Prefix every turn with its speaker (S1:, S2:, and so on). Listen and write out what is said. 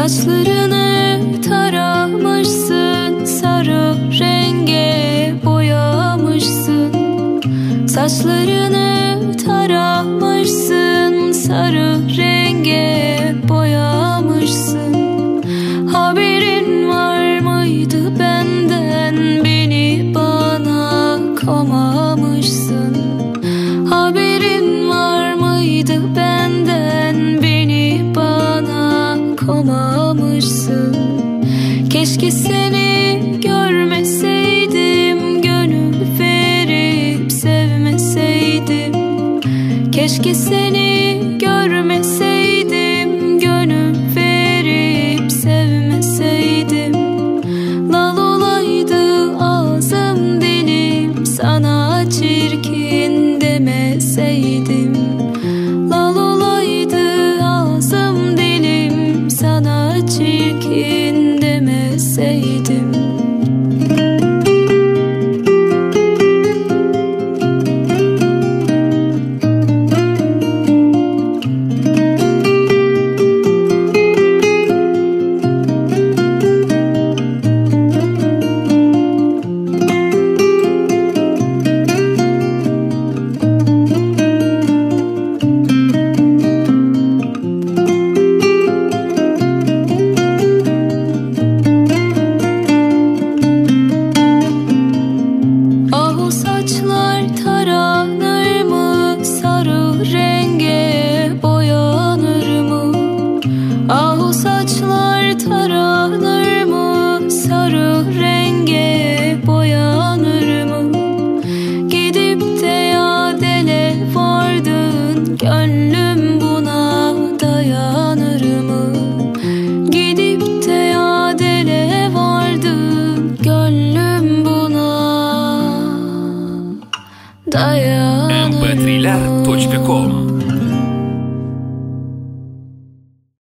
S1: Saçlarını taramışsın, sarı renge boyamışsın. Saçlarını taramışsın, sarı renge boyamışsın. Haberin var mıydı benden, beni bana komamışsın. Haberin var mıydı benden, beni bana komamışsın. Keşke seni görmeseydim, gönül verip sevmeseydim. Keşke seni görmeseydim, gönül verip sevmeseydim. Lal olaydı ağzım dilim, sana çirkin demeseydim. Lal olaydı ağzım dilim, sana çirkin demeseydim. Ah o saçlar taranır mı, sarı renge boyanır mı? Gidip de yadele vardın, gönlüm buna dayanır mı? Gidip de yadele vardın, gönlüm buna dayanır mı?
S2: mp3ler.com